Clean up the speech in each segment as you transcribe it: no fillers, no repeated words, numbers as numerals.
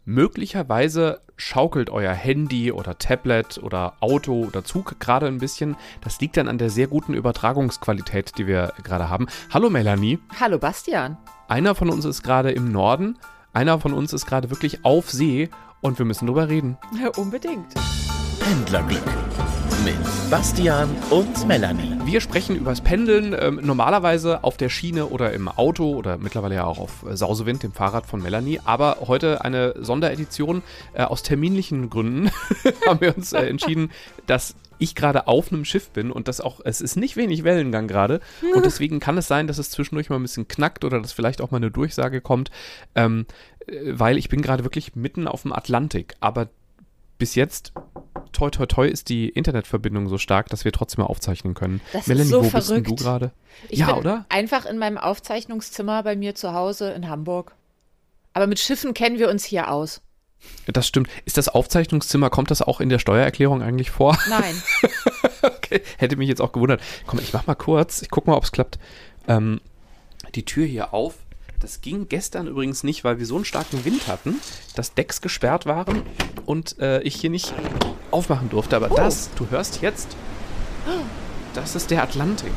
Möglicherweise schaukelt euer Handy oder Tablet oder Auto oder Zug gerade ein bisschen. Das liegt dann an der sehr guten Übertragungsqualität, die wir gerade haben. Hallo Melanie. Hallo Bastian. Einer von uns ist gerade im Norden, einer von uns ist gerade wirklich auf See und wir müssen drüber reden. Ja, unbedingt. Pendlerglück mit Bastian und Melanie. Wir sprechen über das Pendeln, normalerweise auf der Schiene oder im Auto oder mittlerweile ja auch auf Sausewind, dem Fahrrad von Melanie. Aber heute eine Sonderedition. Aus terminlichen Gründen haben wir uns entschieden, dass ich gerade auf einem Schiff bin und es ist nicht wenig Wellengang gerade. Und deswegen kann es sein, dass es zwischendurch mal ein bisschen knackt oder dass vielleicht auch mal eine Durchsage kommt, weil ich bin gerade wirklich mitten auf dem Atlantik. Aber bis jetzt, toi toi toi, ist die Internetverbindung so stark, dass wir trotzdem mal aufzeichnen können. Das Melanie, ist so wo verrückt. bist denn du gerade? Ich Ja, bin oder? einfach in meinem Aufzeichnungszimmer bei mir zu Hause in Hamburg. Aber mit Schiffen kennen wir uns hier aus. Das stimmt. Ist das Aufzeichnungszimmer, kommt das auch in der Steuererklärung eigentlich vor? Nein. Okay, hätte mich jetzt auch gewundert. Komm, ich mach mal kurz, ich guck mal, ob es klappt. Die Tür hier auf. Das ging gestern übrigens nicht, weil wir so einen starken Wind hatten, dass Decks gesperrt waren und ich hier nicht aufmachen durfte. Aber das, du hörst jetzt, das ist der Atlantik.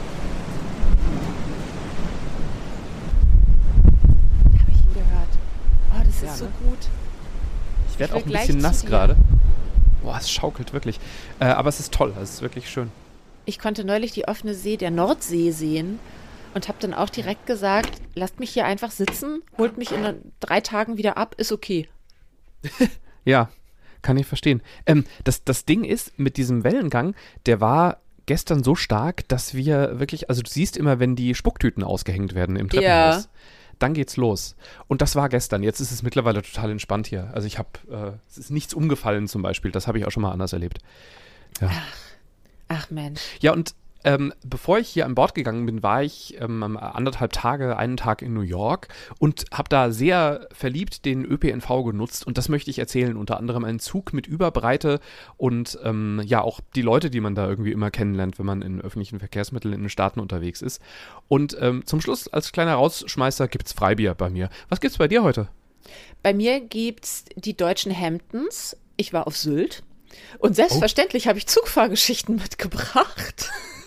Habe ich ihn gehört. Oh, das ist Ja, so ne? gut. Ich werde auch will ein gleich bisschen zu nass dir. gerade. Boah, es schaukelt wirklich. Aber es ist toll, es ist wirklich schön. Ich konnte neulich die offene See der Nordsee sehen und habe dann auch direkt gesagt, lasst mich hier einfach sitzen, holt mich in 3 Tagen wieder ab, ist okay. Ja, kann ich verstehen. Das Ding ist, mit diesem Wellengang, der war gestern so stark, dass wir wirklich, also du siehst immer, wenn die Spucktüten ausgehängt werden im Treppenhaus, dann geht's los. Und das war gestern. Jetzt ist es mittlerweile total entspannt hier. Also es ist nichts umgefallen zum Beispiel. Das habe ich auch schon mal anders erlebt. Ja. Ach Mensch. Ja, und bevor ich hier an Bord gegangen bin, war ich einen Tag in New York und habe da sehr verliebt den ÖPNV genutzt und das möchte ich erzählen, unter anderem einen Zug mit Überbreite und ja auch die Leute, die man da irgendwie immer kennenlernt, wenn man in öffentlichen Verkehrsmitteln in den Staaten unterwegs ist. Und zum Schluss als kleiner Rausschmeißer gibt's Freibier bei mir. Was gibt's bei dir heute? Bei mir gibt's die deutschen Hamptons. Ich war auf Sylt und selbstverständlich habe ich Zugfahrgeschichten mitgebracht.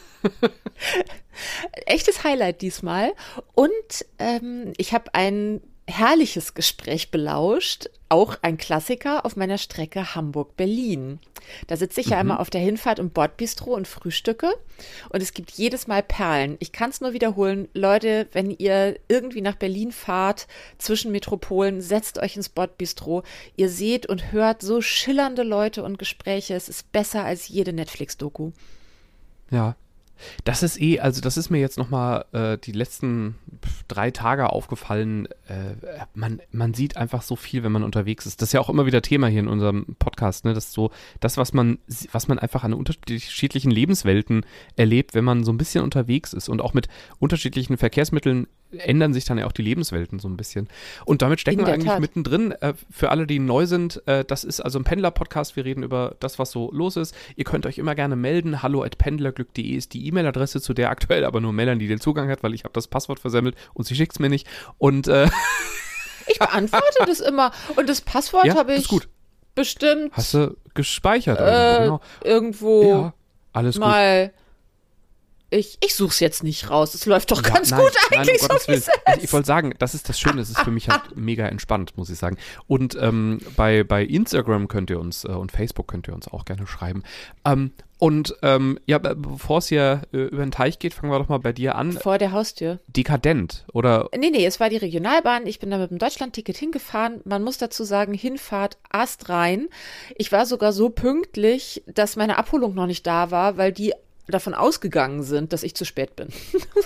Echtes Highlight diesmal. Und ich habe ein herrliches Gespräch belauscht, auch ein Klassiker auf meiner Strecke Hamburg-Berlin. Da sitze ich ja immer auf der Hinfahrt im Bordbistro und frühstücke und es gibt jedes Mal Perlen. Ich kann es nur wiederholen, Leute, wenn ihr irgendwie nach Berlin fahrt, zwischen Metropolen, setzt euch ins Bordbistro. Ihr seht und hört so schillernde Leute und Gespräche. Es ist besser als jede Netflix-Doku. Ja. Das ist das ist mir jetzt nochmal die letzten 3 Tage aufgefallen. Man sieht einfach so viel, wenn man unterwegs ist. Das ist ja auch immer wieder Thema hier in unserem Podcast, ne? Das ist so das, was man einfach an unterschiedlichen Lebenswelten erlebt, wenn man so ein bisschen unterwegs ist. Und auch mit unterschiedlichen Verkehrsmitteln ändern sich dann ja auch die Lebenswelten so ein bisschen. Und damit stecken wir eigentlich mittendrin. Für alle, die neu sind, das ist also ein Pendler-Podcast. Wir reden über das, was so los ist. Ihr könnt euch immer gerne melden. hallo@pendlerglück.de ist die E-Mail-Adresse, zu der aktuell aber nur Melanie den Zugang hat, weil ich habe das Passwort versemmelt und sie schickt es mir nicht. Und Ich beantworte das immer. Und das Passwort ja, habe ist ich gut. bestimmt Hast du gespeichert irgendwo, genau. irgendwo Ja, alles gut. mal. Ich suche es jetzt nicht raus. Es läuft doch ganz nein, gut nein, eigentlich, um so Gottes wie es Willen. ist. Ich wollte sagen, das ist das Schöne, es ist für mich halt mega entspannt, muss ich sagen. Und bei Instagram könnt ihr uns und Facebook könnt ihr uns auch gerne schreiben. Ja, bevor es hier über den Teich geht, fangen wir doch mal bei dir an. Vor der Haustür. Dekadent, oder? Nee, es war die Regionalbahn. Ich bin da mit dem Deutschlandticket hingefahren. Man muss dazu sagen, Hinfahrt astrein. Ich war sogar so pünktlich, dass meine Abholung noch nicht da war, weil die davon ausgegangen sind, dass ich zu spät bin.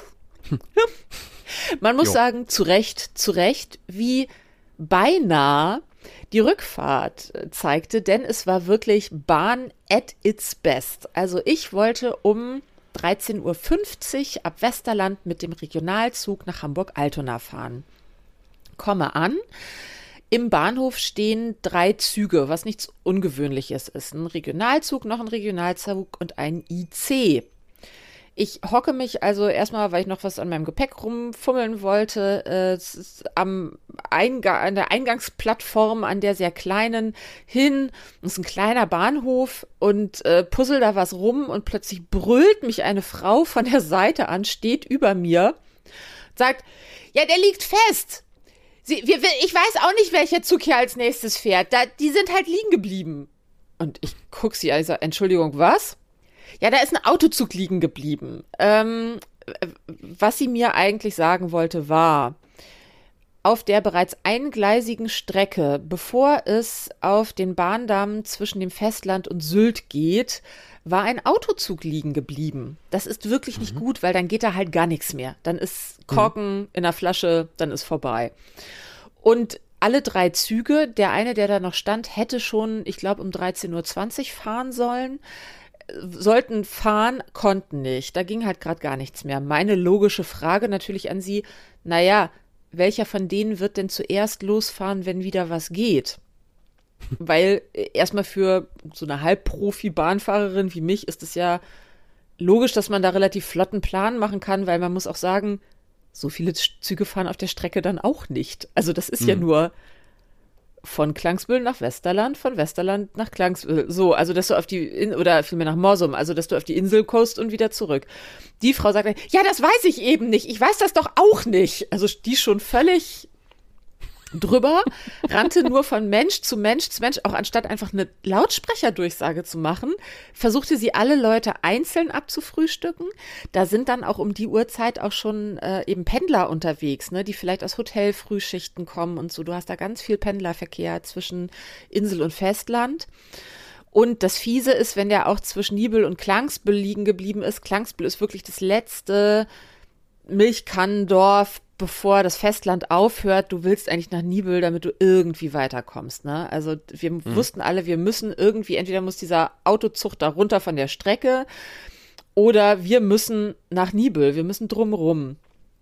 Man muss sagen, zu Recht, wie beinahe die Rückfahrt zeigte, denn es war wirklich Bahn at its best. Also ich wollte um 13:50 Uhr ab Westerland mit dem Regionalzug nach Hamburg-Altona fahren. Komme an. Im Bahnhof stehen 3 Züge, was nichts Ungewöhnliches ist. Ein Regionalzug, noch ein Regionalzug und ein IC. Ich hocke mich also erstmal, weil ich noch was an meinem Gepäck rumfummeln wollte, an der Eingangsplattform, an der sehr kleinen, hin. Das ist ein kleiner Bahnhof und puzzle da was rum und plötzlich brüllt mich eine Frau von der Seite an, steht über mir, sagt, ja, der liegt fest. Ich weiß auch nicht, welcher Zug hier als nächstes fährt. Die sind halt liegen geblieben. Und ich gucke sie also, Entschuldigung, was? Ja, da ist ein Autozug liegen geblieben. Was sie mir eigentlich sagen wollte, war, auf der bereits eingleisigen Strecke, bevor es auf den Bahndamm zwischen dem Festland und Sylt geht, war ein Autozug liegen geblieben. Das ist wirklich nicht gut, weil dann geht da halt gar nichts mehr. Dann ist Korken in der Flasche, dann ist vorbei. Und alle 3 Züge, der eine, der da noch stand, hätte schon, ich glaube, um 13:20 Uhr fahren sollen. Sollten fahren, konnten nicht. Da ging halt gerade gar nichts mehr. Meine logische Frage natürlich an Sie, naja, welcher von denen wird denn zuerst losfahren, wenn wieder was geht? Weil erstmal für so eine Halbprofi-Bahnfahrerin wie mich ist es ja logisch, dass man da relativ flotten Plan machen kann, weil man muss auch sagen, so viele Züge fahren auf der Strecke dann auch nicht. Also das ist ja nur von Klangsbühl nach Westerland, von Westerland nach Klangsbühl. So, also dass du auf oder vielmehr nach Morsum, also dass du auf die Insel kommst und wieder zurück. Die Frau sagt, ja, das weiß ich eben nicht. Ich weiß das doch auch nicht. Also die schon völlig drüber, rannte nur von Mensch zu Mensch zu Mensch, auch anstatt einfach eine Lautsprecherdurchsage zu machen, versuchte sie alle Leute einzeln abzufrühstücken. Da sind dann auch um die Uhrzeit auch schon eben Pendler unterwegs, ne, die vielleicht aus Hotelfrühschichten kommen und so. Du hast da ganz viel Pendlerverkehr zwischen Insel und Festland. Und das Fiese ist, wenn der auch zwischen Niebüll und Klangsbühl liegen geblieben ist. Klangsbühl ist wirklich das letzte Milchkannendorf, bevor das Festland aufhört. Du willst eigentlich nach Niebüll, damit du irgendwie weiterkommst, ne? Also wir wussten alle, wir müssen irgendwie, entweder muss dieser Autozug da runter von der Strecke oder wir müssen nach Niebüll, wir müssen drumrum.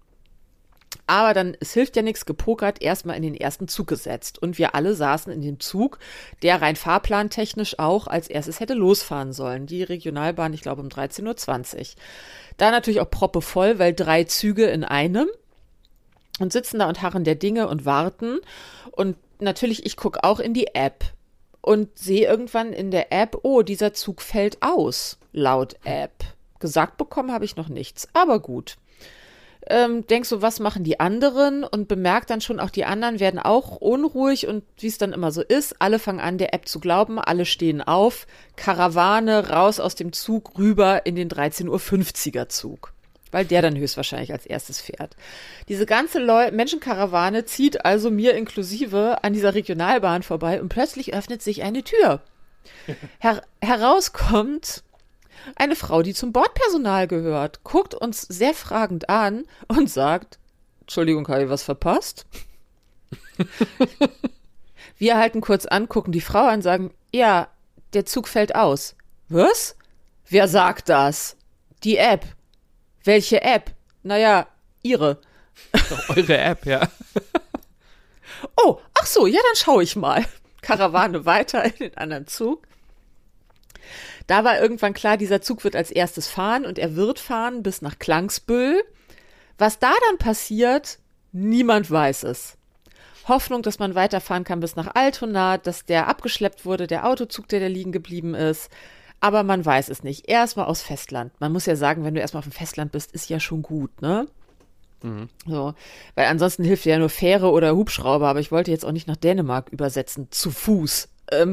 Aber dann, es hilft ja nichts, gepokert, erstmal in den ersten Zug gesetzt. Und wir alle saßen in dem Zug, der rein fahrplantechnisch auch als erstes hätte losfahren sollen. Die Regionalbahn, ich glaube, um 13:20 Uhr. Da natürlich auch proppevoll, weil 3 Züge in einem. Und sitzen da und harren der Dinge und warten. Und natürlich, ich gucke auch in die App und sehe irgendwann in der App, oh, dieser Zug fällt aus, laut App. Gesagt bekommen habe ich noch nichts, aber gut. Denk so, was machen die anderen? Und bemerkt dann schon, auch die anderen werden auch unruhig. Und wie es dann immer so ist, alle fangen an, der App zu glauben, alle stehen auf, Karawane raus aus dem Zug rüber in den 13:50 Uhr Zug. Weil der dann höchstwahrscheinlich als erstes fährt. Diese ganze Menschenkarawane zieht also mir inklusive an dieser Regionalbahn vorbei und plötzlich öffnet sich eine Tür. Herauskommt eine Frau, die zum Bordpersonal gehört, guckt uns sehr fragend an und sagt, Entschuldigung, habe ich was verpasst? Wir halten kurz an, gucken die Frau an, sagen, ja, der Zug fällt aus. Was? Wer sagt das? Die App. Welche App? Naja, Ihre. Eure App, ja. Oh, ach so, ja, dann schaue ich mal. Karawane weiter in den anderen Zug. Da war irgendwann klar, dieser Zug wird als erstes fahren und er wird fahren bis nach Klangsbühl. Was da dann passiert, niemand weiß es. Hoffnung, dass man weiterfahren kann bis nach Altona, dass der abgeschleppt wurde, der Autozug, der da liegen geblieben ist. Aber man weiß es nicht. Erstmal aus Festland. Man muss ja sagen, wenn du erstmal auf dem Festland bist, ist ja schon gut, ne? So, weil ansonsten hilft ja nur Fähre oder Hubschrauber, aber ich wollte jetzt auch nicht nach Dänemark übersetzen, zu Fuß.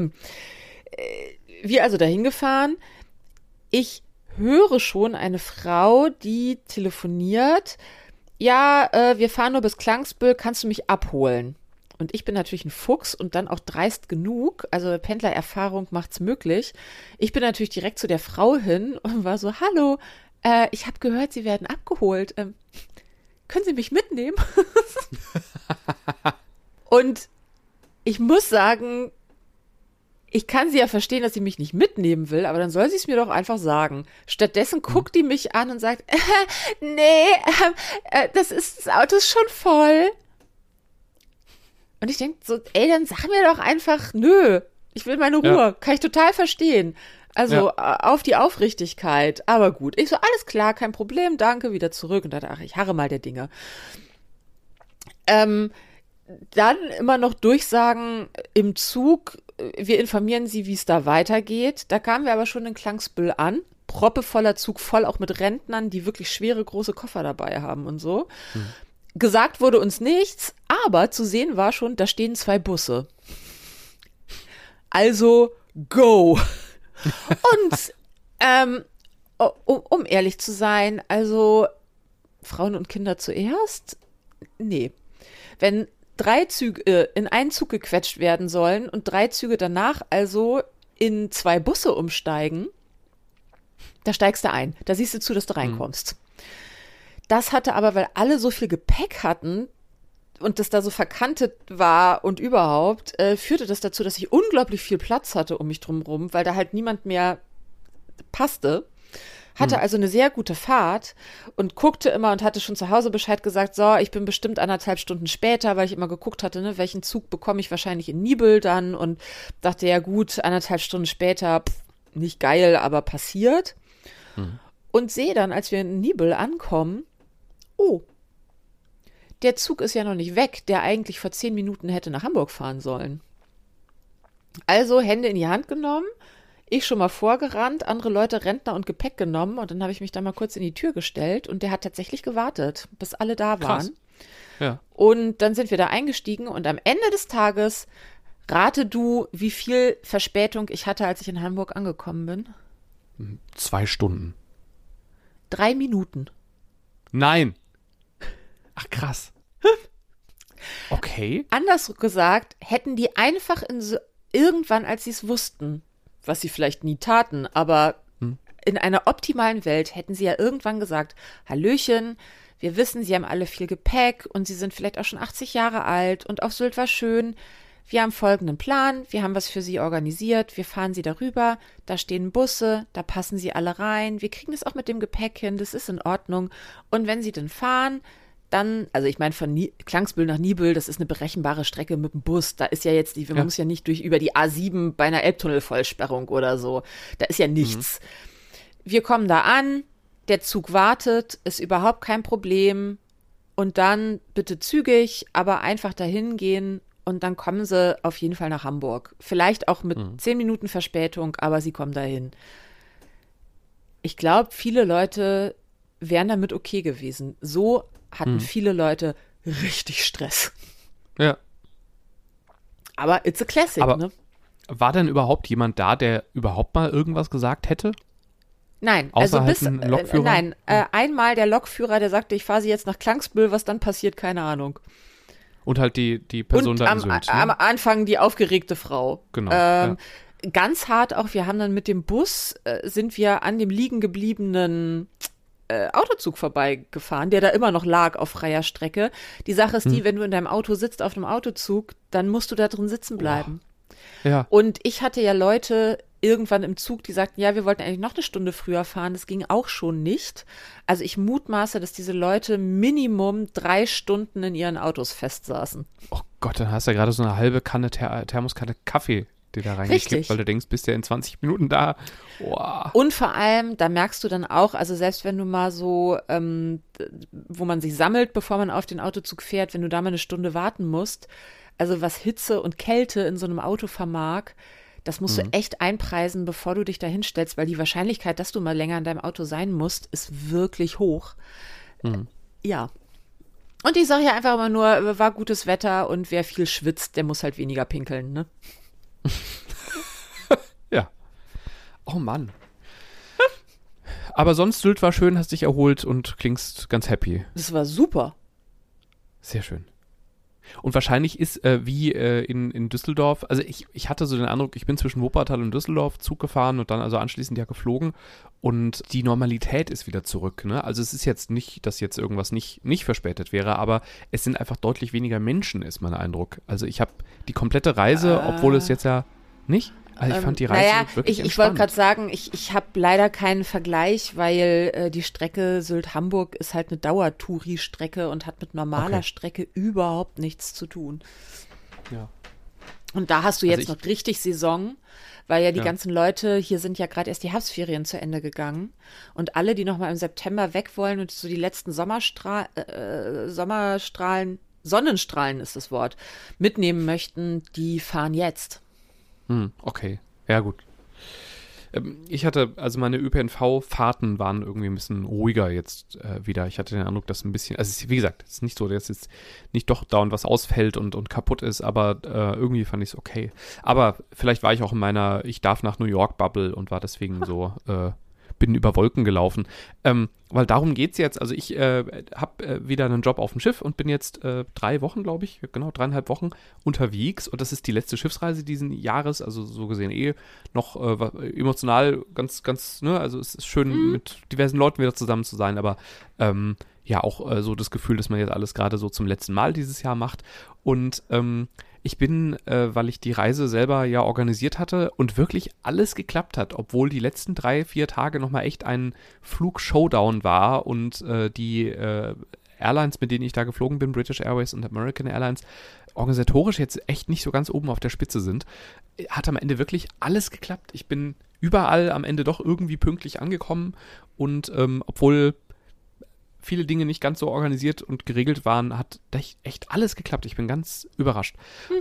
Wir also dahin gefahren. Ich höre schon eine Frau, die telefoniert. Ja, wir fahren nur bis Klangsbühl, kannst du mich abholen? Und ich bin natürlich ein Fuchs und dann auch dreist genug, also Pendlererfahrung macht's möglich. Ich bin natürlich direkt zu der Frau hin und war so, hallo, ich habe gehört, Sie werden abgeholt. Können Sie mich mitnehmen? Und ich muss sagen, ich kann sie ja verstehen, dass sie mich nicht mitnehmen will, aber dann soll sie es mir doch einfach sagen. Stattdessen guckt die mich an und sagt, nee, das Auto ist schon voll. Und ich denke so, ey, dann sag mir doch einfach, nö, ich will meine Ruhe. Ja. Kann ich total verstehen. Also auf die Aufrichtigkeit. Aber gut. Ich so, alles klar, kein Problem, danke, wieder zurück. Und dachte, ach, ich harre mal der Dinge. Dann immer noch Durchsagen im Zug. Wir informieren Sie, wie es da weitergeht. Da kamen wir aber schon in Klangsbüll an. Proppevoller Zug, voll auch mit Rentnern, die wirklich schwere, große Koffer dabei haben und so. Gesagt wurde uns nichts, aber zu sehen war schon, da stehen 2 Busse. Also, go! Und um ehrlich zu sein, also Frauen und Kinder zuerst? Nee. Wenn 3 Züge in einen Zug gequetscht werden sollen und 3 Züge danach also in 2 Busse umsteigen, da steigst du ein. Da siehst du zu, dass du reinkommst. Das hatte aber, weil alle so viel Gepäck hatten und das da so verkantet war und überhaupt, führte das dazu, dass ich unglaublich viel Platz hatte um mich drumherum, weil da halt niemand mehr passte. Hatte also eine sehr gute Fahrt und guckte immer und hatte schon zu Hause Bescheid gesagt, so, ich bin bestimmt 1,5 Stunden später, weil ich immer geguckt hatte, ne, welchen Zug bekomme ich wahrscheinlich in Nibel dann und dachte, ja gut, 1,5 Stunden später, nicht geil, aber passiert. Und sehe dann, als wir in Nibel ankommen, oh, der Zug ist ja noch nicht weg, der eigentlich vor 10 Minuten hätte nach Hamburg fahren sollen. Also Hände in die Hand genommen, ich schon mal vorgerannt, andere Leute Rentner und Gepäck genommen und dann habe ich mich da mal kurz in die Tür gestellt und der hat tatsächlich gewartet, bis alle da waren. Krass. Ja. Und dann sind wir da eingestiegen und am Ende des Tages rate du, wie viel Verspätung ich hatte, als ich in Hamburg angekommen bin? 2 Stunden. 3 Minuten. Nein. Ach, krass. Okay. Anders gesagt, hätten die einfach irgendwann, als sie es wussten, was sie vielleicht nie taten, aber in einer optimalen Welt hätten sie ja irgendwann gesagt, Hallöchen, wir wissen, Sie haben alle viel Gepäck und Sie sind vielleicht auch schon 80 Jahre alt und auf Sylt war schön. Wir haben folgenden Plan, wir haben was für Sie organisiert, wir fahren Sie darüber, da stehen Busse, da passen Sie alle rein, wir kriegen das auch mit dem Gepäck hin, das ist in Ordnung. Und wenn Sie dann fahren, dann, also ich meine von Klangsbüll nach Nibel, das ist eine berechenbare Strecke mit dem Bus, da ist ja jetzt, man muss ja nicht über die A7 bei einer Elbtunnelvollsperrung oder so, da ist ja nichts. Wir kommen da an, der Zug wartet, ist überhaupt kein Problem und dann bitte zügig, aber einfach dahin gehen. Und dann kommen sie auf jeden Fall nach Hamburg. Vielleicht auch mit 10 Minuten Verspätung, aber sie kommen dahin. Ich glaube, viele Leute wären damit okay gewesen. So hatten viele Leute richtig Stress. Ja. Aber it's a classic, aber ne? War denn überhaupt jemand da, der überhaupt mal irgendwas gesagt hätte? Nein, Außer also halt ein Lokführer? Einmal der Lokführer, der sagte, ich fahre sie jetzt nach Klangsbüll, was dann passiert, keine Ahnung. Und halt die Person Und da in Sylt, ne? am Anfang die aufgeregte Frau. Genau, ja. Ganz hart auch, wir haben dann mit dem Bus, sind wir an dem liegen gebliebenen Autozug vorbeigefahren, der da immer noch lag auf freier Strecke. Die Sache ist die, wenn du in deinem Auto sitzt auf einem Autozug, dann musst du da drin sitzen bleiben. Ja. Und ich hatte ja Leute irgendwann im Zug, die sagten, ja, wir wollten eigentlich noch eine Stunde früher fahren, das ging auch schon nicht. Also ich mutmaße, dass diese Leute Minimum 3 Stunden in ihren Autos festsaßen. Oh Gott, dann hast du ja gerade so eine halbe Kanne Thermoskanne Kaffee, die da reingekippt, Richtig. weil du denkst, bist ja in 20 Minuten da. Wow. Und vor allem, da merkst du dann auch, also selbst wenn du mal so, wo man sich sammelt, bevor man auf den Autozug fährt, wenn du da mal eine Stunde warten musst, also was Hitze und Kälte in so einem Auto vermag, das musst du echt einpreisen, bevor du dich da hinstellst, weil die Wahrscheinlichkeit, dass du mal länger in deinem Auto sein musst, ist wirklich hoch. Ja. Und ich sage ja einfach immer nur, war gutes Wetter und wer viel schwitzt, der muss halt weniger pinkeln, ne? Ja. Oh Mann. Aber sonst, Sylt war schön, hast dich erholt und klingst ganz happy. Das war super. Sehr schön. Und wahrscheinlich ist wie in Düsseldorf, also ich hatte so den Eindruck, ich bin zwischen Wuppertal und Düsseldorf Zug gefahren und dann also anschließend ja geflogen und die Normalität ist wieder zurück. Ne? Also es ist jetzt nicht, dass jetzt irgendwas nicht verspätet wäre, aber es sind einfach deutlich weniger Menschen, ist mein Eindruck. Also ich habe die komplette Reise, obwohl es jetzt ja nicht, also ich fand die Reise wirklich ich wollte gerade sagen, ich habe leider keinen Vergleich, weil die Strecke Sylt-Hamburg ist halt eine Dauertouri-Strecke und hat mit normaler Strecke überhaupt nichts zu tun. Ja. Und da hast du Also jetzt noch richtig Saison, weil ja die Ja. ganzen Leute, hier sind ja gerade erst die Herbstferien zu Ende gegangen. Und alle, die noch mal im September weg wollen und so die letzten Sommerstrahlen, Sonnenstrahlen ist das Wort, mitnehmen möchten, die fahren jetzt. Okay, ja gut. Ich hatte, also meine ÖPNV-Fahrten waren irgendwie ein bisschen ruhiger jetzt wieder. Ich hatte den Eindruck, dass ein bisschen, also wie gesagt, es ist nicht so, dass jetzt nicht doch dauernd was ausfällt und kaputt ist, aber irgendwie fand ich es okay. Aber vielleicht war ich auch in meiner Ich darf nach New York-Bubble und war deswegen so, bin über Wolken gelaufen. Weil darum geht's jetzt. Also ich habe wieder einen Job auf dem Schiff und bin jetzt 3 Wochen, glaube ich, genau 3,5 Wochen unterwegs. Und das ist die letzte Schiffsreise diesen Jahres. Also so gesehen noch emotional ganz, ne? Also es ist schön, mit diversen Leuten wieder zusammen zu sein. Aber ja, auch so das Gefühl, dass man jetzt alles gerade so zum letzten Mal dieses Jahr macht. Und ich bin, weil ich die Reise selber ja organisiert hatte und wirklich alles geklappt hat, obwohl die letzten 3-4 Tage nochmal echt ein Flug-Showdown war und die Airlines, mit denen ich da geflogen bin, British Airways und American Airlines, organisatorisch jetzt echt nicht so ganz oben auf der Spitze sind, hat am Ende wirklich alles geklappt. Ich bin überall am Ende doch irgendwie pünktlich angekommen und obwohl viele Dinge nicht ganz so organisiert und geregelt waren, hat echt alles geklappt. Ich bin ganz überrascht.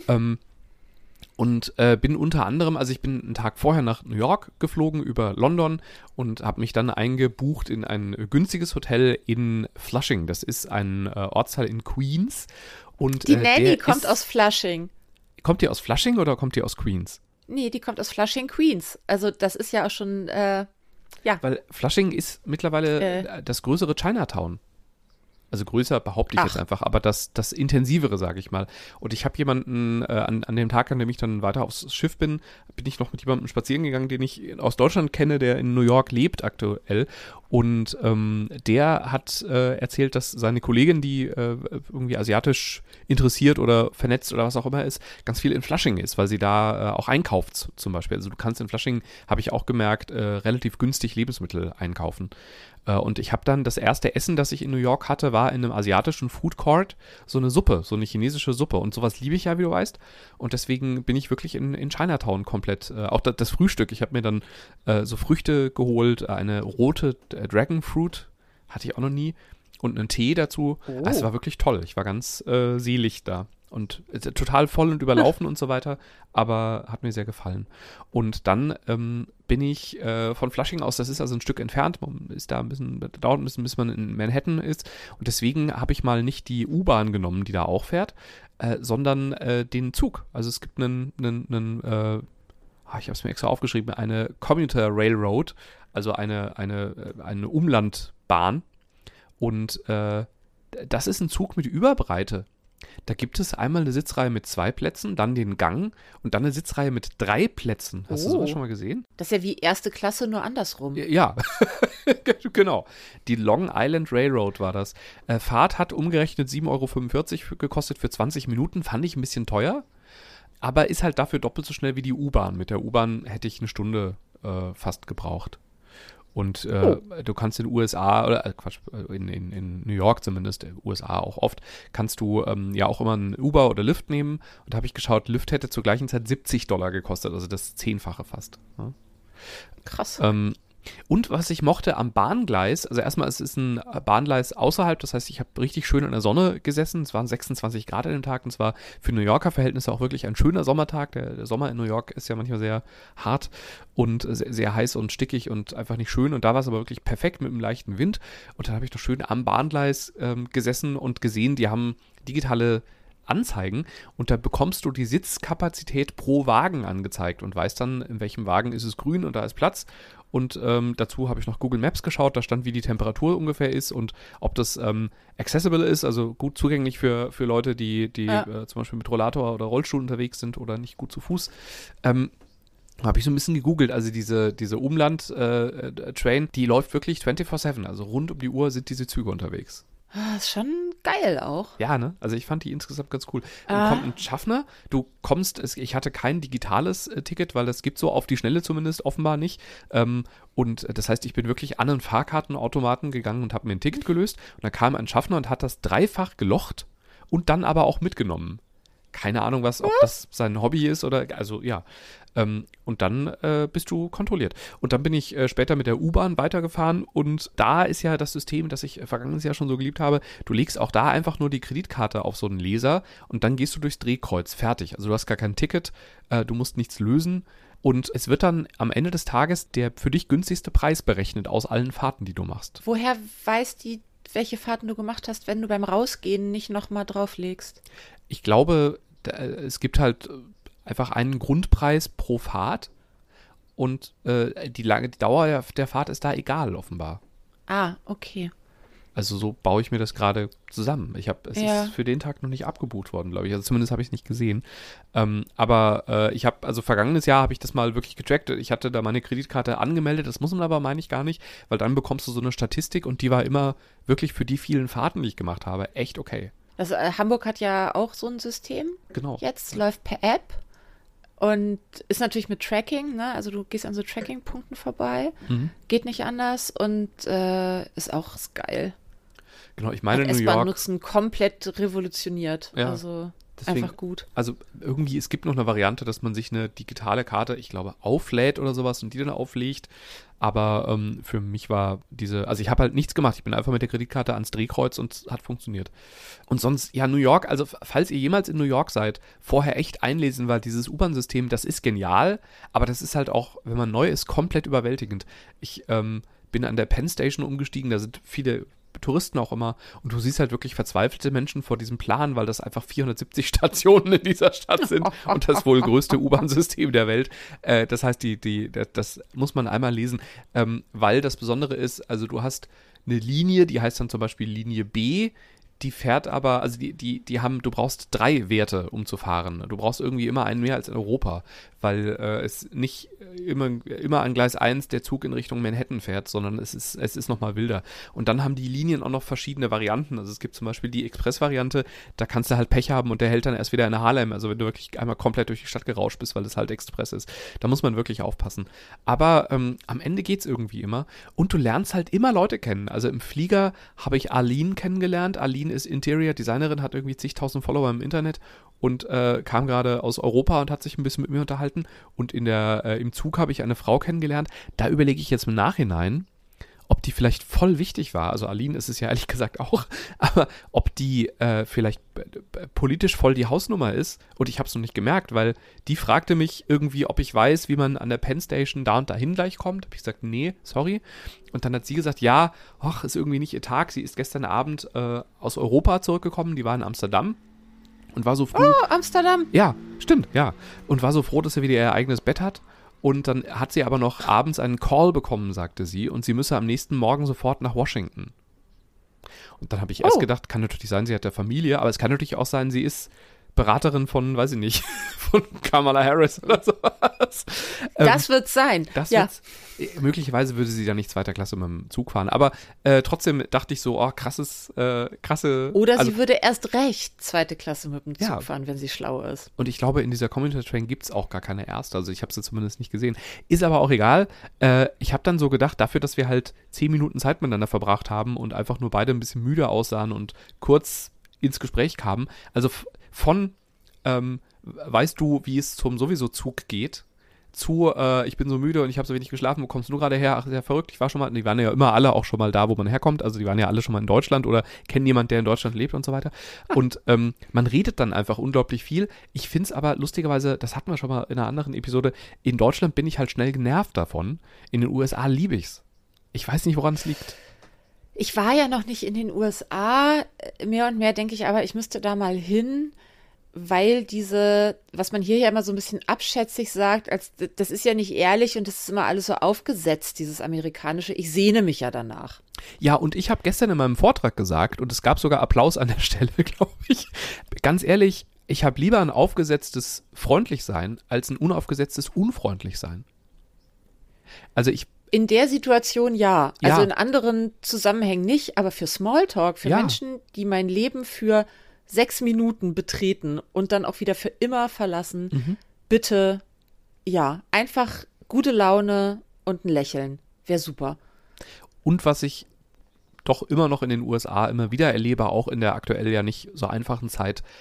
Und bin unter anderem, also ich bin einen Tag vorher nach New York geflogen über London und habe mich dann eingebucht in ein günstiges Hotel in Flushing. Das ist ein Ortsteil in Queens. Und, Die Nanny kommt aus Flushing. Kommt die aus Flushing oder kommt die aus Queens? Nee, die kommt aus Flushing, Queens. Also das ist ja auch schon, ja. Weil Flushing ist mittlerweile das größere Chinatown. Also größer behaupte ich jetzt einfach, aber das intensivere, sage ich mal. Und ich habe jemanden, an dem Tag, an dem ich dann weiter aufs Schiff bin ich noch mit jemandem spazieren gegangen, den ich aus Deutschland kenne, der in New York lebt aktuell. Und der hat erzählt, dass seine Kollegin, die irgendwie asiatisch interessiert oder vernetzt oder was auch immer ist, ganz viel in Flushing ist, weil sie da auch einkauft zum Beispiel. Also du kannst in Flushing, habe ich auch gemerkt, relativ günstig Lebensmittel einkaufen. Und ich habe dann das erste Essen, das ich in New York hatte, war in einem asiatischen Food Court so eine Suppe, so eine chinesische Suppe. Und sowas liebe ich ja, wie du weißt. Und deswegen bin ich wirklich in Chinatown komplett. Auch das Frühstück. Ich habe mir dann so Früchte geholt, eine rote Dragon Fruit, hatte ich auch noch nie. Und einen Tee dazu. Oh. Es war wirklich toll. Ich war ganz selig da. Und total voll und überlaufen und so weiter, aber hat mir sehr gefallen. Und dann bin ich von Flushing aus, das ist also ein Stück entfernt, ist da dauert ein bisschen, bis man in Manhattan ist. Und deswegen habe ich mal nicht die U-Bahn genommen, die da auch fährt, sondern den Zug. Also es gibt ich habe es mir extra aufgeschrieben, eine Commuter Railroad, also eine Umlandbahn. Und das ist ein Zug mit Überbreite. Da gibt es einmal eine Sitzreihe mit 2 Plätzen, dann den Gang und dann eine Sitzreihe mit 3 Plätzen. Hast du sowas schon mal gesehen? Das ist ja wie erste Klasse, nur andersrum. Ja, genau. Die Long Island Railroad war das. Fahrt hat umgerechnet 7,45 € gekostet für 20 Minuten. Fand ich ein bisschen teuer, aber ist halt dafür doppelt so schnell wie die U-Bahn. Mit der U-Bahn hätte ich eine Stunde fast gebraucht. Und du kannst in den USA, oder in New York zumindest, USA auch oft, kannst du ja auch immer einen Uber oder Lyft nehmen. Und da habe ich geschaut, Lyft hätte zur gleichen Zeit $70 gekostet, also das 10-fache fast. Ja. Krass. Und was ich mochte am Bahngleis, also erstmal, es ist ein Bahngleis außerhalb, das heißt, ich habe richtig schön in der Sonne gesessen, es waren 26 Grad an dem Tag und es war für New Yorker Verhältnisse auch wirklich ein schöner Sommertag. Der Sommer in New York ist ja manchmal sehr hart und sehr, sehr heiß und stickig und einfach nicht schön und da war es aber wirklich perfekt mit einem leichten Wind und dann habe ich noch schön am Bahngleis gesessen und gesehen, die haben digitale Anzeigen und da bekommst du die Sitzkapazität pro Wagen angezeigt und weißt dann, in welchem Wagen ist es grün und da ist Platz. Und dazu habe ich noch Google Maps geschaut, da stand, wie die Temperatur ungefähr ist und ob das accessible ist, also gut zugänglich für Leute, die zum Beispiel mit Rollator oder Rollstuhl unterwegs sind oder nicht gut zu Fuß. Habe ich so ein bisschen gegoogelt, also diese Umland-Train, die läuft wirklich 24/7, also rund um die Uhr sind diese Züge unterwegs. Das ist schon geil auch. Ja, ne? Also ich fand die insgesamt ganz cool. Dann kommt ein Schaffner, ich hatte kein digitales Ticket, weil das gibt so auf die Schnelle zumindest offenbar nicht. Und das heißt, ich bin wirklich an einen Fahrkartenautomaten gegangen und habe mir ein Ticket gelöst. Und dann kam ein Schaffner und hat das dreifach gelocht und dann aber auch mitgenommen. Keine Ahnung, ob das sein Hobby ist oder, also ja. Und dann bist du kontrolliert. Und dann bin ich später mit der U-Bahn weitergefahren und da ist ja das System, das ich vergangenes Jahr schon so geliebt habe, du legst auch da einfach nur die Kreditkarte auf so einen Leser und dann gehst du durchs Drehkreuz, fertig. Also du hast gar kein Ticket, du musst nichts lösen und es wird dann am Ende des Tages der für dich günstigste Preis berechnet aus allen Fahrten, die du machst. Woher weiß die, welche Fahrten du gemacht hast, wenn du beim Rausgehen nicht nochmal drauflegst? Ich glaube, es gibt halt einfach einen Grundpreis pro Fahrt und die Dauer der Fahrt ist da egal, offenbar. Ah, okay. Also so baue ich mir das gerade zusammen. Es ist für den Tag noch nicht abgebucht worden, glaube ich. Also zumindest habe ich es nicht gesehen. Aber ich habe, also vergangenes Jahr habe ich das mal wirklich getrackt. Ich hatte da meine Kreditkarte angemeldet. Das muss man aber, meine ich, gar nicht, weil dann bekommst du so eine Statistik und die war immer wirklich für die vielen Fahrten, die ich gemacht habe, echt okay. Hamburg hat ja auch so ein System. Genau. Jetzt läuft per App. Und ist natürlich mit Tracking, ne? Also du gehst an so Tracking-Punkten vorbei, geht nicht anders und ist auch geil. Genau, ich meine New York. S-Bahn-Nutzen komplett revolutioniert, ja, also deswegen, einfach gut. Also irgendwie, es gibt noch eine Variante, dass man sich eine digitale Karte, ich glaube, auflädt oder sowas und die dann auflegt. Aber für mich war also ich habe halt nichts gemacht. Ich bin einfach mit der Kreditkarte ans Drehkreuz und es hat funktioniert. Und sonst, ja, New York, also falls ihr jemals in New York seid, vorher echt einlesen, weil dieses U-Bahn-System, das ist genial, aber das ist halt auch, wenn man neu ist, komplett überwältigend. Ich bin an der Penn Station umgestiegen, da sind viele Touristen auch immer und du siehst halt wirklich verzweifelte Menschen vor diesem Plan, weil das einfach 470 Stationen in dieser Stadt sind und das wohl größte U-Bahn-System der Welt. Das heißt, das muss man einmal lesen, weil das Besondere ist, also du hast eine Linie, die heißt dann zum Beispiel Linie B, die fährt aber, also du brauchst 3 Werte, um zu fahren. Du brauchst irgendwie immer einen mehr als in Europa, weil es nicht immer an Gleis 1 der Zug in Richtung Manhattan fährt, sondern es ist nochmal wilder. Und dann haben die Linien auch noch verschiedene Varianten. Also es gibt zum Beispiel die Express-Variante, da kannst du halt Pech haben und der hält dann erst wieder in Harlem, also wenn du wirklich einmal komplett durch die Stadt gerauscht bist, weil es halt Express ist. Da muss man wirklich aufpassen. Aber am Ende geht's irgendwie immer und du lernst halt immer Leute kennen. Also im Flieger habe ich Arlene kennengelernt. Arlene ist Interior Designerin, hat irgendwie zigtausend Follower im Internet und kam gerade aus Europa und hat sich ein bisschen mit mir unterhalten. Und im Zug habe ich eine Frau kennengelernt. Da überlege ich jetzt im Nachhinein, ob die vielleicht voll wichtig war. Also Arlene ist es ja ehrlich gesagt auch. Aber ob die vielleicht politisch voll die Hausnummer ist. Und ich habe es noch nicht gemerkt, weil die fragte mich irgendwie, ob ich weiß, wie man an der Penn Station da und dahin gleich kommt. Habe ich gesagt, nee, sorry. Und dann hat sie gesagt, ja, ist irgendwie nicht ihr Tag. Sie ist gestern Abend aus Europa zurückgekommen. Die war in Amsterdam. Und war so froh. Oh, Amsterdam. Ja, stimmt, ja. Und war so froh, dass sie wieder ihr eigenes Bett hat. Und dann hat sie aber noch abends einen Call bekommen, sagte sie. Und sie müsse am nächsten Morgen sofort nach Washington. Und dann habe ich erst gedacht, kann natürlich sein, sie hat ja Familie. Aber es kann natürlich auch sein, sie ist Beraterin von, weiß ich nicht, von Kamala Harris oder sowas. Das wird's sein. Möglicherweise würde sie dann nicht zweiter Klasse mit dem Zug fahren. Aber trotzdem dachte ich so, krasse. Oder sie würde erst recht zweite Klasse mit dem Zug fahren, wenn sie schlau ist. Und ich glaube, in dieser Commuter Train gibt es auch gar keine erste. Also ich habe sie zumindest nicht gesehen. Ist aber auch egal. Ich habe dann so gedacht, dafür, dass wir halt 10 Minuten Zeit miteinander verbracht haben und einfach nur beide ein bisschen müde aussahen und kurz ins Gespräch kamen. Also weißt du, wie es zum sowieso Zug geht, zu, ich bin so müde und ich habe so wenig geschlafen, wo kommst du gerade her? Ach, sehr verrückt, ich war schon mal, die waren ja immer alle auch schon mal da, wo man herkommt, also die waren ja alle schon mal in Deutschland oder kennen jemanden, der in Deutschland lebt und so weiter. Und man redet dann einfach unglaublich viel. Ich finde es aber lustigerweise, das hatten wir schon mal in einer anderen Episode, in Deutschland bin ich halt schnell genervt davon, in den USA liebe ich's. Ich weiß nicht, woran es liegt. Ich war ja noch nicht in den USA, mehr und mehr denke ich aber, ich müsste da mal hin, weil was man hier ja immer so ein bisschen abschätzig sagt, das ist ja nicht ehrlich und das ist immer alles so aufgesetzt, dieses Amerikanische. Ich sehne mich ja danach. Ja, und ich habe gestern in meinem Vortrag gesagt, und es gab sogar Applaus an der Stelle, glaube ich, ganz ehrlich, ich habe lieber ein aufgesetztes Freundlichsein als ein unaufgesetztes Unfreundlichsein. Also in der Situation ja. Also in anderen Zusammenhängen nicht, aber für Smalltalk, für Menschen, die mein Leben für 6 Minuten betreten und dann auch wieder für immer verlassen, bitte, einfach gute Laune und ein Lächeln. Wäre super. Und was ich doch immer noch in den USA immer wieder erlebe, auch in der aktuell ja nicht so einfachen Zeit,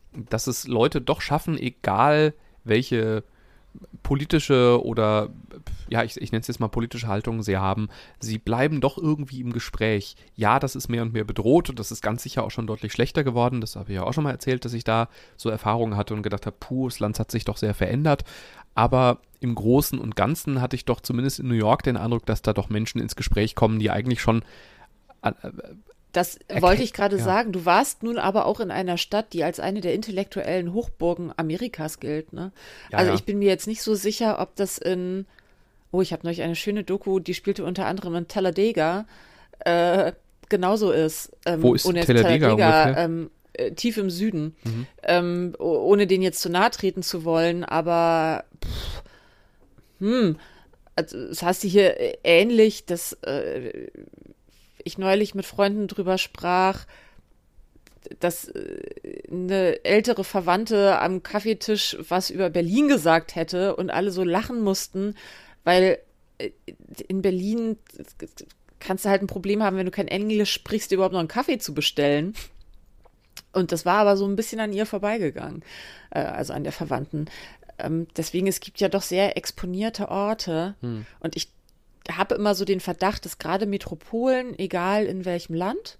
dass es Leute doch schaffen, egal welche politische oder, ja, ich nenne es jetzt mal politische Haltung sie haben, sie bleiben doch irgendwie im Gespräch. Ja, das ist mehr und mehr bedroht und das ist ganz sicher auch schon deutlich schlechter geworden. Das habe ich ja auch schon mal erzählt, dass ich da so Erfahrungen hatte und gedacht habe, das Land hat sich doch sehr verändert. Aber im Großen und Ganzen hatte ich doch zumindest in New York den Eindruck, dass da doch Menschen ins Gespräch kommen, die eigentlich schon das wollte ich gerade sagen. Du warst nun aber auch in einer Stadt, die als eine der intellektuellen Hochburgen Amerikas gilt, ne? Ja, also ja. ich bin mir jetzt nicht so sicher, ob das ich habe neulich eine schöne Doku, die spielte unter anderem in Talladega, genauso ist. Wo ist ohne jetzt Talladega ungefähr? Tief im Süden. Ohne den jetzt zu nahe treten zu wollen, aber also das heißt hier ähnlich, dass ich neulich mit Freunden drüber sprach, dass eine ältere Verwandte am Kaffeetisch was über Berlin gesagt hätte und alle so lachen mussten, weil in Berlin kannst du halt ein Problem haben, wenn du kein Englisch sprichst, überhaupt noch einen Kaffee zu bestellen. Und das war aber so ein bisschen an ihr vorbeigegangen, also an der Verwandten. Deswegen, es gibt ja doch sehr exponierte Orte. Und ich habe immer so den Verdacht, dass gerade Metropolen, egal in welchem Land,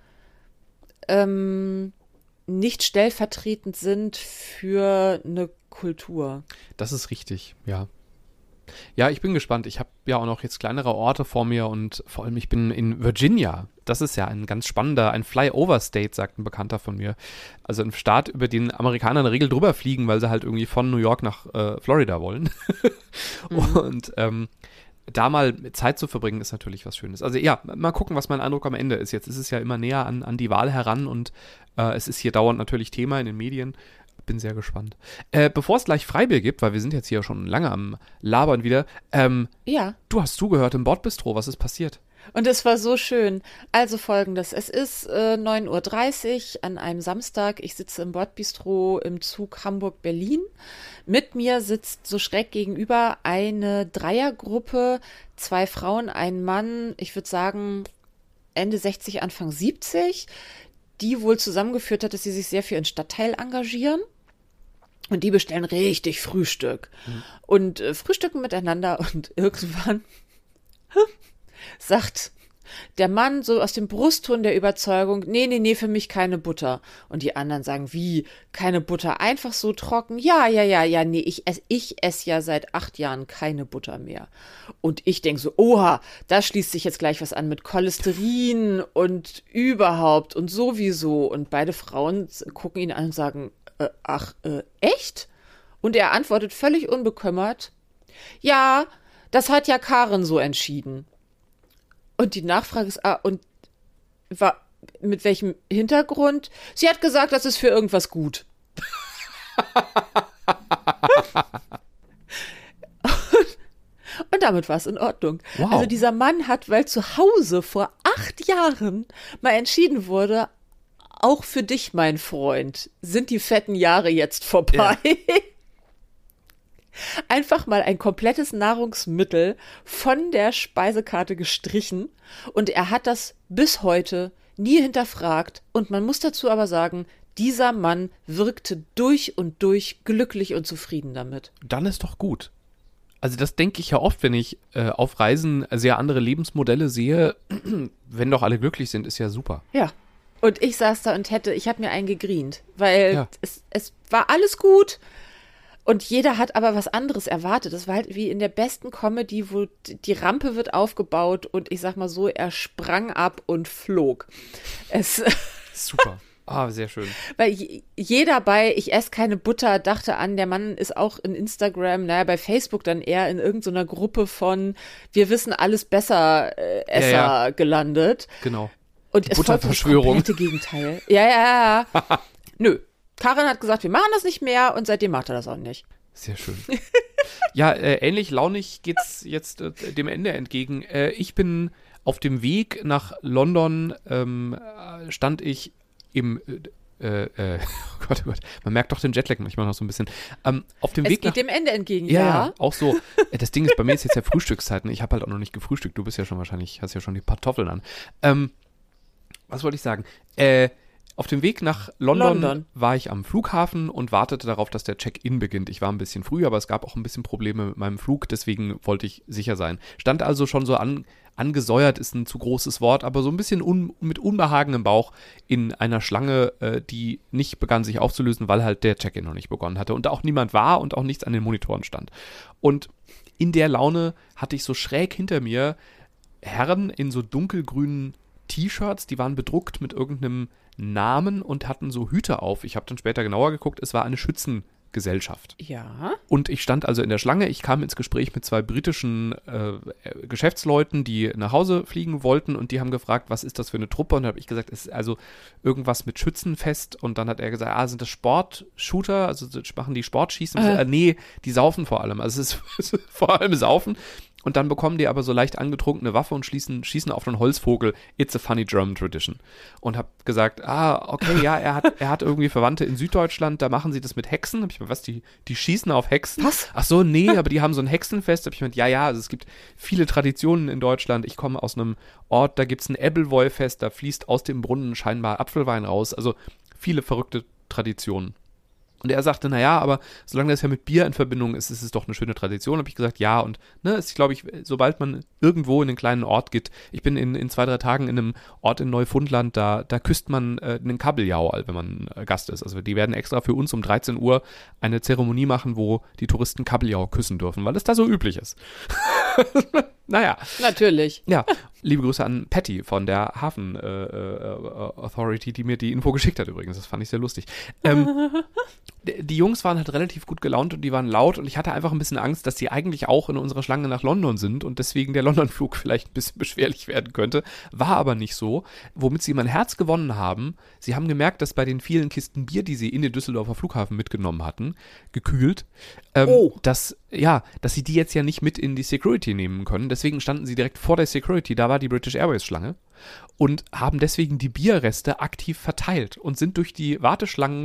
nicht stellvertretend sind für eine Kultur. Das ist richtig, ja. Ja, ich bin gespannt. Ich habe ja auch noch jetzt kleinere Orte vor mir und vor allem ich bin in Virginia. Das ist ja ein ganz spannender, ein Flyover-State, sagt ein Bekannter von mir. Also ein Staat, über den Amerikaner in der Regel drüber fliegen, weil sie halt irgendwie von New York nach Florida wollen. Und da mal Zeit zu verbringen, ist natürlich was Schönes. Also ja, mal gucken, was mein Eindruck am Ende ist. Jetzt ist es ja immer näher an die Wahl heran und es ist hier dauernd natürlich Thema in den Medien. Bin sehr gespannt. Bevor es gleich Freibier gibt, weil wir sind jetzt hier schon lange am Labern wieder. Ja. Du hast zugehört im Bordbistro. Was ist passiert? Und es war so schön. Also Folgendes. Es ist 9:30 Uhr an einem Samstag. Ich sitze im Bordbistro im Zug Hamburg-Berlin. Mit mir sitzt so schräg gegenüber eine Dreiergruppe, 2 Frauen, ein Mann, ich würde sagen Ende 60, Anfang 70, die wohl zusammengeführt hat, dass sie sich sehr für ihren Stadtteil engagieren. Und die bestellen richtig Frühstück. Und frühstücken miteinander. Und irgendwann sagt der Mann so aus dem Brustton der Überzeugung, nee, für mich keine Butter. Und die anderen sagen, wie, keine Butter, einfach so trocken? Ja, nee, ich esse ja seit 8 Jahren keine Butter mehr. Und ich denke so, oha, da schließt sich jetzt gleich was an mit Cholesterin und überhaupt und sowieso. Und beide Frauen gucken ihn an und sagen, echt? Und er antwortet völlig unbekümmert, ja, das hat ja Karen so entschieden. Und die Nachfrage ist, mit welchem Hintergrund? Sie hat gesagt, das ist für irgendwas gut. Und damit war es in Ordnung. Wow. Also dieser Mann hat, weil zu Hause vor 8 Jahren mal entschieden wurde, auch für dich, mein Freund, sind die fetten Jahre jetzt vorbei. Ja. Einfach mal ein komplettes Nahrungsmittel von der Speisekarte gestrichen und er hat das bis heute nie hinterfragt und man muss dazu aber sagen, dieser Mann wirkte durch und durch glücklich und zufrieden damit. Dann ist doch gut. Also das denke ich ja oft, wenn ich auf Reisen sehr andere Lebensmodelle sehe, wenn doch alle glücklich sind, ist ja super. Ja. Und ich saß da und ich habe mir einen gegrient, weil es war alles gut. Und jeder hat aber was anderes erwartet. Das war halt wie in der besten Comedy, wo die Rampe wird aufgebaut und ich sag mal so, er sprang ab und flog. Super. Sehr schön. Weil jeder bei Ich esse keine Butter dachte an, der Mann ist auch in Instagram, bei Facebook dann eher in irgendeiner Gruppe von Wir wissen alles besser Esser gelandet. Genau. Und es folgt das komplette Gegenteil. Ja. Nö. Karin hat gesagt, wir machen das nicht mehr und seitdem macht er das auch nicht. Sehr schön. Ja, ähnlich launig geht's jetzt dem Ende entgegen. Ich bin auf dem Weg nach London, stand ich im oh Gott, man merkt doch den Jetlag manchmal noch so ein bisschen. Auf dem Weg geht dem Ende entgegen, ja. Auch so. Das Ding ist, bei mir ist jetzt ja Frühstückszeit und ich habe halt auch noch nicht gefrühstückt. Du bist ja schon wahrscheinlich, hast ja schon die Kartoffeln an. Was wollte ich sagen? Auf dem Weg nach London war ich am Flughafen und wartete darauf, dass der Check-in beginnt. Ich war ein bisschen früh, aber es gab auch ein bisschen Probleme mit meinem Flug, deswegen wollte ich sicher sein. Stand also schon so angesäuert, ist ein zu großes Wort, aber so ein bisschen mit Unbehagen im Bauch in einer Schlange, die nicht begann sich aufzulösen, weil halt der Check-in noch nicht begonnen hatte und auch niemand war und auch nichts an den Monitoren stand. Und in der Laune hatte ich so schräg hinter mir Herren in so dunkelgrünen T-Shirts, die waren bedruckt mit irgendeinem Namen und hatten so Hüte auf. Ich habe dann später genauer geguckt, es war eine Schützengesellschaft. Ja. Und ich stand also in der Schlange, ich kam ins Gespräch mit 2 britischen Geschäftsleuten, die nach Hause fliegen wollten und die haben gefragt, was ist das für eine Truppe? Und da habe ich gesagt, es ist also irgendwas mit Schützenfest und dann hat er gesagt, sind das Sportshooter, also machen die Sportschießen? Nee, die saufen vor allem, also es ist vor allem Saufen. Und dann bekommen die aber so leicht angetrunkene Waffe und schießen auf einen Holzvogel. It's a funny German tradition. Und hab gesagt, okay, ja, er hat irgendwie Verwandte in Süddeutschland, da machen sie das mit Hexen. Hab ich gesagt, die schießen auf Hexen? Was? Ach so, nee, aber die haben so ein Hexenfest. Hab ich gesagt, ja, also es gibt viele Traditionen in Deutschland. Ich komme aus einem Ort, da gibt's ein Ebbelwoi-Fest, da fließt aus dem Brunnen scheinbar Apfelwein raus. Also viele verrückte Traditionen. Und er sagte, naja, aber solange das ja mit Bier in Verbindung ist, ist es doch eine schöne Tradition. Habe ich gesagt, ja. Und ist, glaube ich, sobald man irgendwo in einen kleinen Ort geht, ich bin in 2-3 Tagen in einem Ort in Neufundland, da küsst man einen Kabeljau, wenn man Gast ist. Also die werden extra für uns um 13 Uhr eine Zeremonie machen, wo die Touristen Kabeljau küssen dürfen, weil es da so üblich ist. Naja. Natürlich. Ja, liebe Grüße an Patty von der Hafen Authority, die mir die Info geschickt hat übrigens. Das fand ich sehr lustig. Die Jungs waren halt relativ gut gelaunt und die waren laut und ich hatte einfach ein bisschen Angst, dass sie eigentlich auch in unserer Schlange nach London sind und deswegen der London-Flug vielleicht ein bisschen beschwerlich werden könnte. War aber nicht so. Womit sie mein Herz gewonnen haben, sie haben gemerkt, dass bei den vielen Kisten Bier, die sie in den Düsseldorfer Flughafen mitgenommen hatten, gekühlt, dass sie die jetzt ja nicht mit in die Security nehmen können. Deswegen standen sie direkt vor der Security, da war die British Airways Schlange und haben deswegen die Bierreste aktiv verteilt und sind durch die Warteschlangen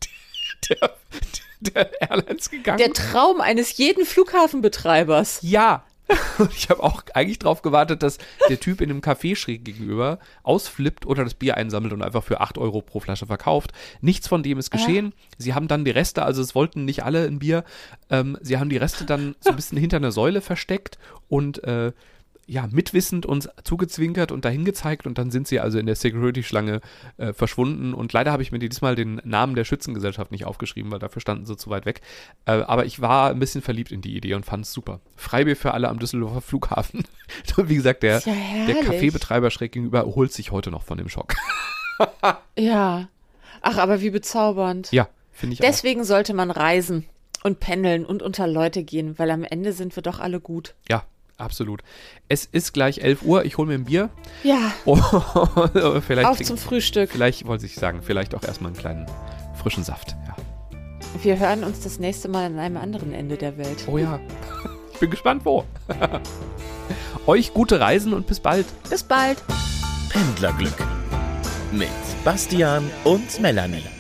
der Airlines gegangen. Der Traum eines jeden Flughafenbetreibers. Ja. Und ich habe auch eigentlich darauf gewartet, dass der Typ in einem Café schräg gegenüber ausflippt oder das Bier einsammelt und einfach für 8 Euro pro Flasche verkauft. Nichts von dem ist geschehen. Sie haben dann die Reste, also es wollten nicht alle ein Bier, sie haben die Reste dann so ein bisschen hinter einer Säule versteckt und mitwissend uns zugezwinkert und dahin gezeigt und dann sind sie also in der Security-Schlange verschwunden und leider habe ich mir diesmal den Namen der Schützengesellschaft nicht aufgeschrieben, weil dafür standen sie zu weit weg. Aber ich war ein bisschen verliebt in die Idee und fand es super. Freibier für alle am Düsseldorfer Flughafen. Wie gesagt, der Cafébetreiber schräg gegenüber holt sich heute noch von dem Schock. Ja. Ach, aber wie bezaubernd. Ja, finde ich Deswegen sollte man reisen und pendeln und unter Leute gehen, weil am Ende sind wir doch alle gut. Ja. Absolut. Es ist gleich 11 Uhr, ich hole mir ein Bier. Ja. Vielleicht auf zum Frühstück. Vielleicht, wollte ich sagen, vielleicht auch erstmal einen kleinen frischen Saft. Ja. Wir hören uns das nächste Mal an einem anderen Ende der Welt. Oh ja. Ich bin gespannt, wo. Euch gute Reisen und bis bald. Bis bald. Pendlerglück mit Bastian und Melanie.